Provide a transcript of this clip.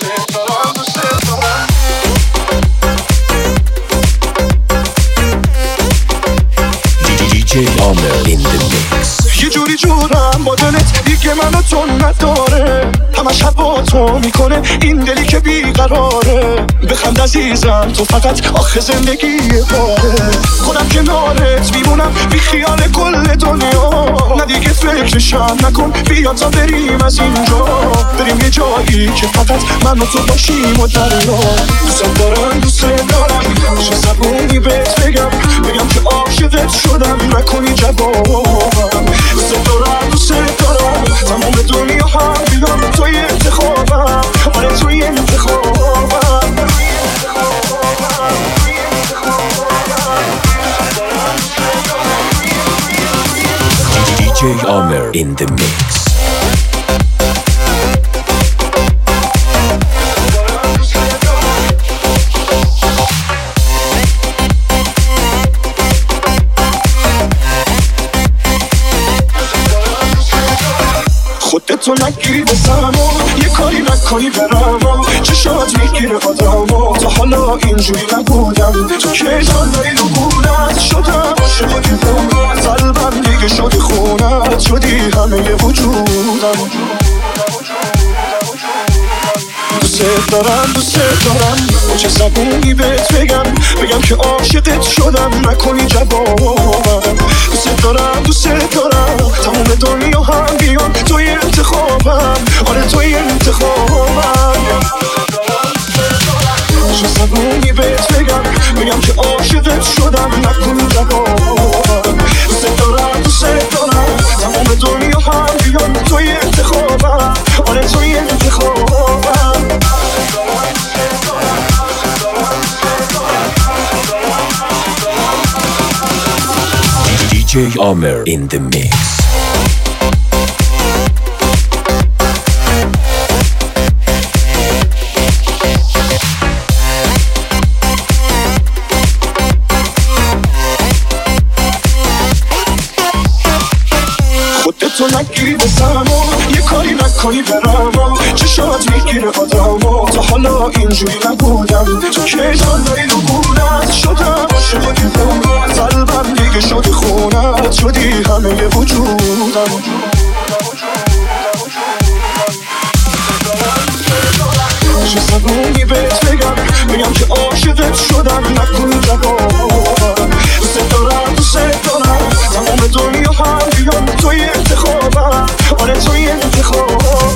DJ Amer in the mix. یه جوری جورم با دلت دیگه منو تو نداره، همش هوا تو میکنه این دلی که بیقراره. بخند عزیزم تو فقط آخه زندگی باره، خودم کنارت میمونم بی خیال کل دنیا. نه دیگه فکرشم نکن بیا تا بریم از اینجا، بریم یه جایی که فقط من و تو باشیم و دریا. دوست دارم دوست دارم چه زبونی بهت بگم که عاشقت شدم نکنی جوابم. دوست دارم تمام دنیا هم بیان توی انتخابم، آره توی انتخابم. DJ Amer in the mix. خودتو نگیری بسم و یه کاری نکنی برم و چشات میگیره آدم. تا حالا اینجوری نبودم، تو که جان داری رو بودت شدم عاشق دیوونت. قلبم دیگه شدی خونت، شدی همه وجودم. دوست دارم با چه زبونی بهت بگم که عاشقت شدم نکنی جوابم. دوست دارم تمام دنیا هم بیان توی انتخابم، آره توی انتخابم. چه زبونی بهت بگم که عاشقت شدم نکنی جوابم. دوست دارم تمام دنیا هم بیان توی انتخابم، آره توی انتخابم. DJ Amer in the mix. خودتو نگیری بسم و یه کاری نکنی برم و چشات میگیره آدم. تا حالا اینجوری نبودم، تو که جان داری رو بودت شدم عاشق دیوونت. قلبم دیگه شدی خونت، شدی همه وجودم. چه زبونی بهت بگم که عاشقت شدم نکنی جوابم. دوست دارم تمام دنیا هم بیان توی انتخابم، آره توی انتخابم.